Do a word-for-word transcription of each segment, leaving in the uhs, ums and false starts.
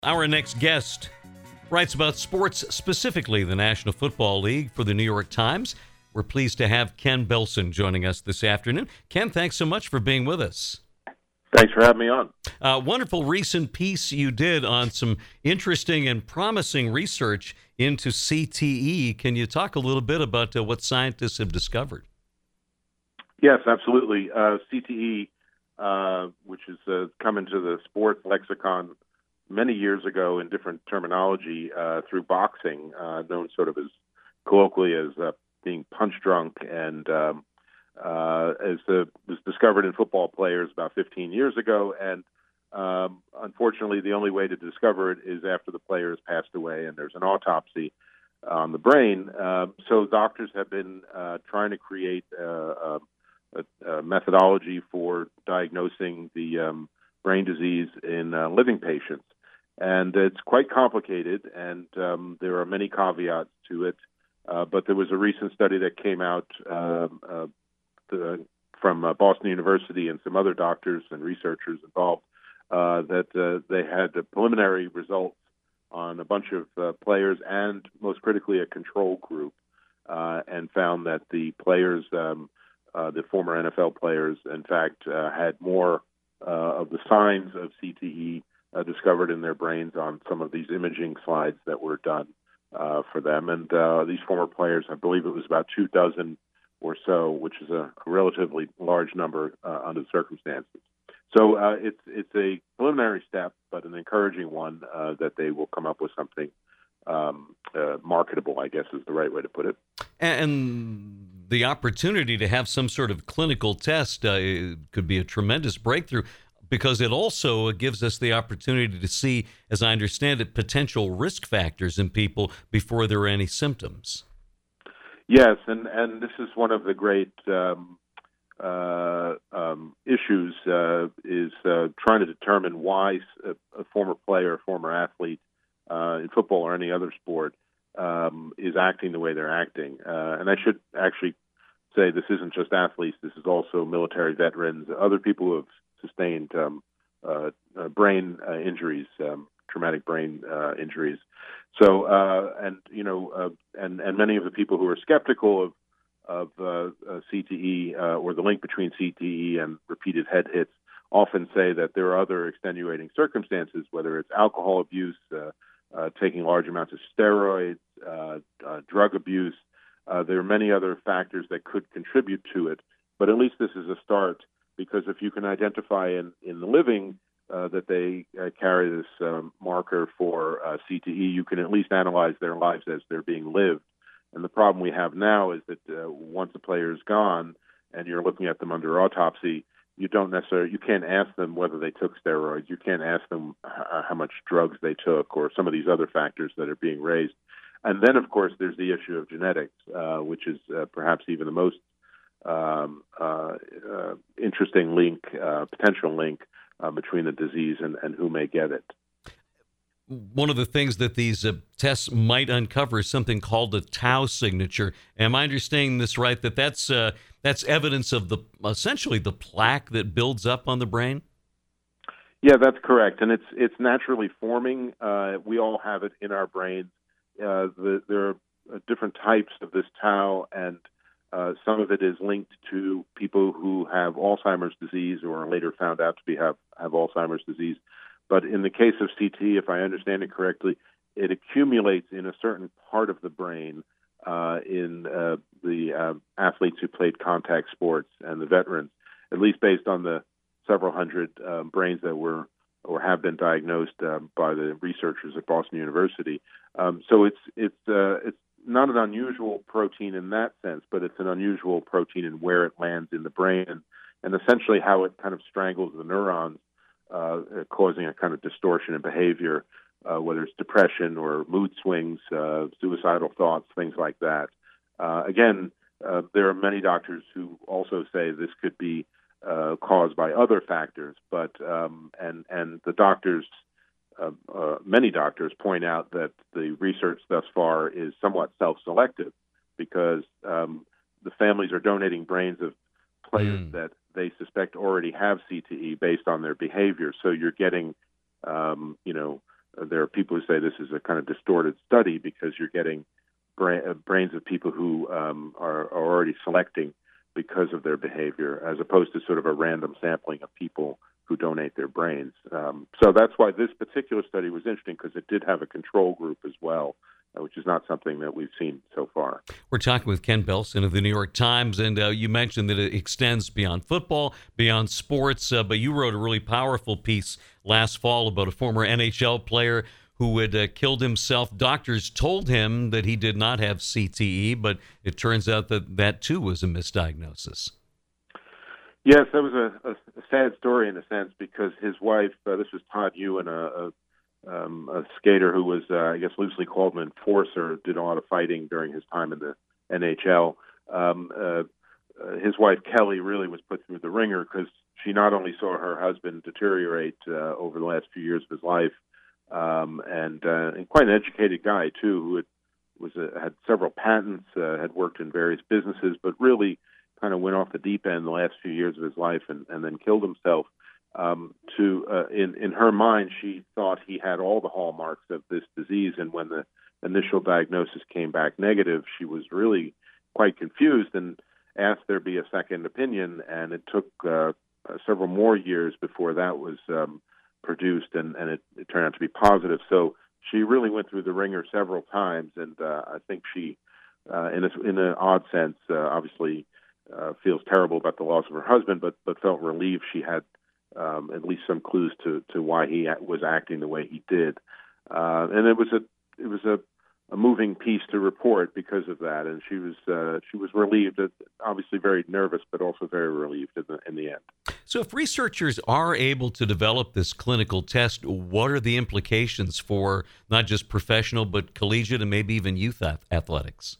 Our next guest writes about sports, specifically the National Football League, for the New York Times. We're pleased to have Ken Belson joining us this afternoon. Ken, thanks so much for being with us. Thanks for having me on. A wonderful recent piece you did on some interesting and promising research into C T E. Can you talk a little bit about uh, what scientists have discovered? Yes, absolutely. Uh, C T E, uh, which has uh, come into the sports lexicon many years ago in different terminology uh, through boxing, uh, known sort of as colloquially as uh, being punch drunk, and um, uh, as uh, was discovered in football players about fifteen years ago. And um, unfortunately, the only way to discover it is after the player has passed away and there's an autopsy on the brain. Uh, so doctors have been uh, trying to create uh, a, a methodology for diagnosing the um, brain disease in uh, living patients. And it's quite complicated, and um, there are many caveats to it. Uh, but there was a recent study that came out uh, uh, the, from uh, Boston University and some other doctors and researchers involved uh, that uh, they had the preliminary results on a bunch of uh, players and, most critically, a control group, uh, and found that the players, um, uh, the former N F L players, in fact, uh, had more uh, of the signs of C T E Uh, discovered in their brains on some of these imaging slides that were done uh, for them. And uh, these former players, I believe it was about two dozen or so, which is a relatively large number uh, under the circumstances. So uh, it's it's a preliminary step, but an encouraging one uh, that they will come up with something um, uh, marketable, I guess is the right way to put it. And the opportunity to have some sort of clinical test uh, could be a tremendous breakthrough, because it also gives us the opportunity to see, as I understand it, potential risk factors in people before there are any symptoms. Yes, and, and this is one of the great um, uh, um, issues, uh, is uh, trying to determine why a, a former player, a former athlete uh, in football or any other sport um, is acting the way they're acting. Uh, and I should actually say this isn't just athletes, this is also military veterans, other people who have sustained um, uh, uh, brain uh, injuries, um, traumatic brain uh, injuries. So, uh, and you know, uh, and and many of the people who are skeptical of of uh, uh, C T E uh, or the link between C T E and repeated head hits often say that there are other extenuating circumstances, whether it's alcohol abuse, uh, uh, taking large amounts of steroids, uh, uh, drug abuse. Uh, there are many other factors that could contribute to it, but at least this is a start. Because if you can identify in, in the living uh, that they uh, carry this um, marker for uh, C T E, you can at least analyze their lives as they're being lived. And the problem we have now is that uh, once a player is gone and you're looking at them under autopsy, you don't necessarily, you can't ask them whether they took steroids. You can't ask them h- how much drugs they took or some of these other factors that are being raised. And then, of course, there's the issue of genetics, uh, which is uh, perhaps even the most Um, uh, uh, interesting link, uh, potential link uh, between the disease and, and who may get it. One of the things that these uh, tests might uncover is something called a tau signature. Am I understanding this right? That that's uh, that's evidence of the essentially the plaque that builds up on the brain. Yeah, that's correct, and it's it's naturally forming. Uh, we all have it in our brains. Uh, the, there are different types of this tau, and Uh, some of it is linked to people who have Alzheimer's disease or are later found out to be have, have Alzheimer's disease. But in the case of C T E, if I understand it correctly, it accumulates in a certain part of the brain uh, in uh, the uh, athletes who played contact sports and the veterans, at least based on the several hundred uh, brains that were or have been diagnosed uh, by the researchers at Boston University. Um, so it's it's uh, it's not an unusual protein in that sense, but it's an unusual protein in where it lands in the brain and, and essentially how it kind of strangles the neurons, uh, causing a kind of distortion in behavior, uh, whether it's depression or mood swings, uh, suicidal thoughts, things like that. Uh, again, uh, there are many doctors who also say this could be uh, caused by other factors, but um, and and the doctors. Uh, uh, many doctors point out that the research thus far is somewhat self-selective because um, the families are donating brains of players mm. that they suspect already have C T E based on their behavior. So you're getting, um, you know, there are people who say this is a kind of distorted study because you're getting bra- brains of people who um, are, are already selecting because of their behavior, as opposed to sort of a random sampling of people who donate their brains. Um, so that's why this particular study was interesting, because it did have a control group as well, uh, which is not something that we've seen so far. We're talking with Ken Belson of the New York Times, and uh, you mentioned that it extends beyond football, beyond sports, uh, but you wrote a really powerful piece last fall about a former N H L player who had uh, killed himself. Doctors told him that he did not have C T E, but it turns out that that, too, was a misdiagnosis. Yes, that was a, a, a sad story in a sense, because his wife, uh, this was Todd Ewan, a, a, um, a skater who was, uh, I guess, loosely called an enforcer, did a lot of fighting during his time in the N H L. Um, uh, uh, his wife, Kelly, really was put through the ringer because she not only saw her husband deteriorate uh, over the last few years of his life, um, and, uh, and quite an educated guy, too, who had, was a, had several patents, uh, had worked in various businesses, but really kind of went off the deep end the last few years of his life and, and then killed himself. Um, to uh, in in her mind, she thought he had all the hallmarks of this disease, and when the initial diagnosis came back negative, she was really quite confused and asked there be a second opinion. And it took uh, several more years before that was um, produced, and, and it, it turned out to be positive. So she really went through the ringer several times, and uh, I think she, uh, in a, in an odd sense, uh, obviously. Uh, feels terrible about the loss of her husband, but but felt relieved she had um, at least some clues to, to why he was acting the way he did, uh, and it was a it was a, a moving piece to report because of that, and she was uh, she was relieved, obviously very nervous, but also very relieved in the in the end. So, if researchers are able to develop this clinical test, what are the implications for not just professional but collegiate and maybe even youth athletics?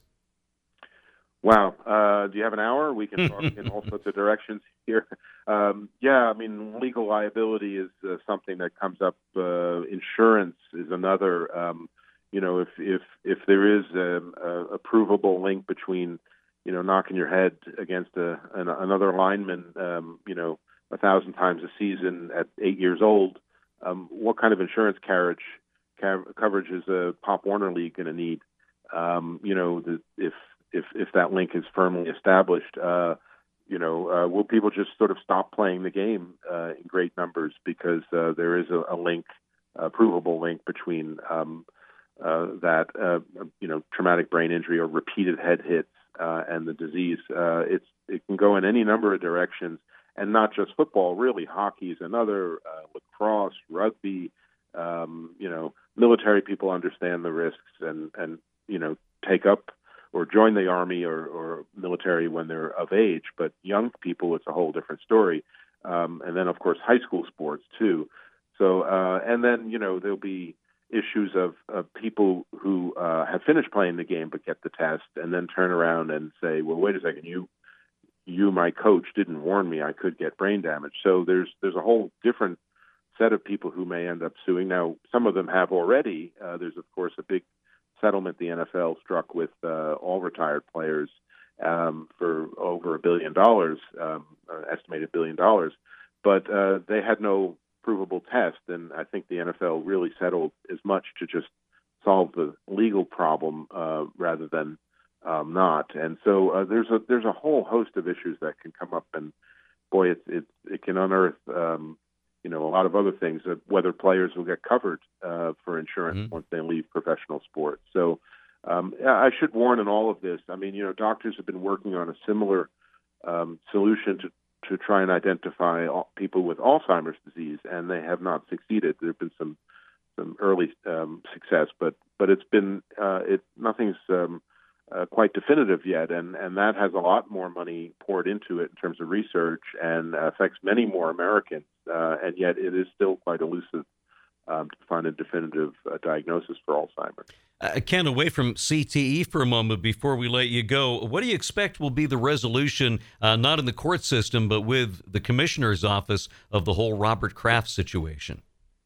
Wow. Uh, do you have an hour? We can talk in all sorts of directions here. Um, yeah, I mean, legal liability is uh, something that comes up. Uh, insurance is another. Um, you know, if if if there is a, a, a provable link between, you know, knocking your head against a, an, another lineman, um, you know, a thousand times a season at eight years old, um, what kind of insurance carriage ca- coverage is a Pop Warner League going to need? Um, you know, the, if If if that link is firmly established, uh, you know, uh, will people just sort of stop playing the game uh, in great numbers because uh, there is a, a link, a provable link between um, uh, that, uh, you know, traumatic brain injury or repeated head hits uh, and the disease? Uh, it's it can go in any number of directions, and not just football. Really, hockey is another, uh, lacrosse, rugby. Um, you know, military people understand the risks and and you know take up or join the Army or, or military when they're of age. But young people, it's a whole different story. Um, and then, of course, high school sports, too. So, uh, and then, you know, there'll be issues of, of people who uh, have finished playing the game but get the test and then turn around and say, well, wait a second, you, you, my coach, didn't warn me I could get brain damage. So there's there's a whole different set of people who may end up suing. Now, some of them have already. Uh, there's, of course, a big settlement the N F L struck with uh, all retired players um, for over a billion dollars, um, estimated billion dollars, but uh, they had no provable test, and I think the N F L really settled as much to just solve the legal problem uh, rather than um, not. And so uh, there's a there's a whole host of issues that can come up, and boy, it it, it can unearth. Um, you know, a lot of other things, uh, whether players will get covered uh, for insurance mm-hmm. once they leave professional sports. So um, I should warn in all of this. I mean, you know, doctors have been working on a similar um, solution to, to try and identify all, people with Alzheimer's disease, and they have not succeeded. There have been some some early um, success, but but it's been uh, it nothing's um, uh, quite definitive yet, and, and that has a lot more money poured into it in terms of research and uh, affects many more Americans, uh, and yet it is still quite elusive um, to find a definitive uh, diagnosis for Alzheimer's. Uh, Ken, away from C T E for a moment before we let you go, what do you expect will be the resolution, uh, not in the court system, but with the commissioner's office of the whole Robert Kraft situation?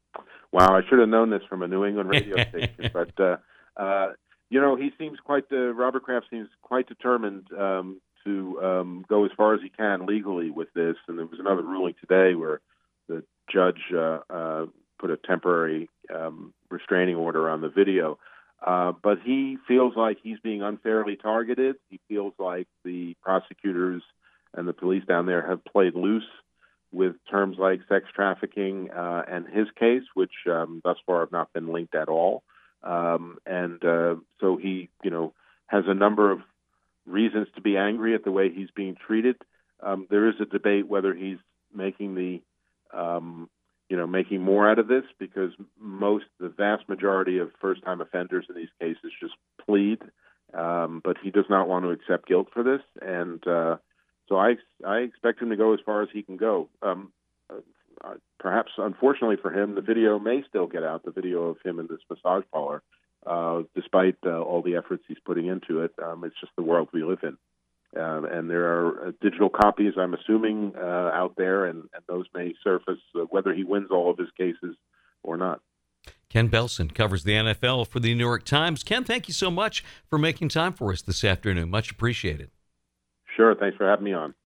Wow, I should have known this from a New England radio station, but uh, uh, you know, he seems quite, uh, Robert Kraft seems quite determined um, to um, go as far as he can legally with this. And there was another ruling today where the judge uh, uh, put a temporary um, restraining order on the video. Uh, but he feels like he's being unfairly targeted. He feels like the prosecutors and the police down there have played loose with terms like sex trafficking uh, and his case, which um, thus far have not been linked at all. Um, and uh, so he, you know, has a number of reasons to be angry at the way he's being treated. Um, there is a debate whether he's making the, um, you know, making more out of this, because most, the vast majority of first-time offenders in these cases just plead, um, but he does not want to accept guilt for this, and uh, so I I expect him to go as far as he can go. Um, uh, perhaps, unfortunately for him, the video may still get out, the video of him in this massage parlor, uh, despite uh, all the efforts he's putting into it. Um, it's just the world we live in. Uh, and there are uh, digital copies, I'm assuming, uh, out there, and, and those may surface uh, whether he wins all of his cases or not. Ken Belson covers the N F L for the New York Times. Ken, thank you so much for making time for us this afternoon. Much appreciated. Sure. Thanks for having me on.